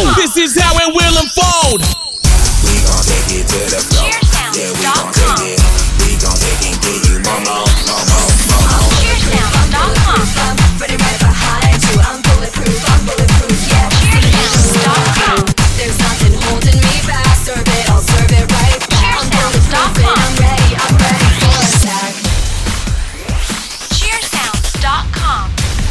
cold. This is how it will unfold. We gon' take it to the floor. Yeah, we gon' take it. We gon' take it, give you more. Cheerssounds.com. I'm ready right behind you. I'm bulletproof, yeah. Cheerssounds.com. There's nothing holding me back. Serve it, I'll serve it right back. I'm bulletproof, I'm ready for attack. Cheerssounds.com.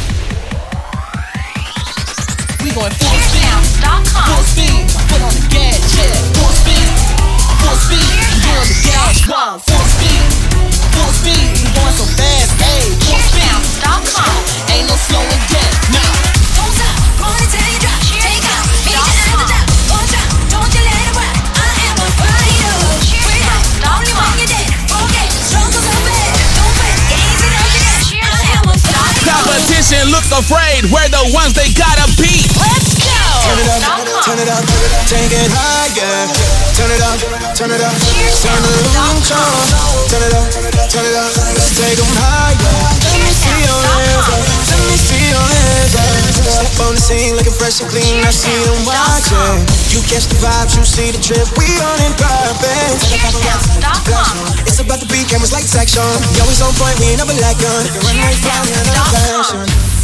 We going full speed, Cheerssounds.com. full speed. Put on the gas, yeah. Full speed, full speed. We on the gas, wow. Full speed, full speed. We going so fast, hey. Full speed. Cheerssounds.com. Ain't no slowing down, nah. Don't stop, wanna tell you drop. Take off, meet you at the top. Watch out, don't you let it rock. I am on fire. We're not only when you're dead. Okay, struggle so bad. Don't quit, gaze it up your head. I am on fire. Competition looks afraid. We're the ones they gotta beat. Let's go. Turn it up, turn it up, take it higher. Turn it up, turn it up, turn the control. Turn it up, turn it up, let's take them higher. Let me see your hands up, let me see your hands up. Step on the scene looking fresh and clean, I see them watching. You catch the vibes, you see the drip, we on in purpose. Cheerssounds.com. It's about to be cameras, lights, action. We always on point, we ain't never lack gun. Runway flying in our fashion.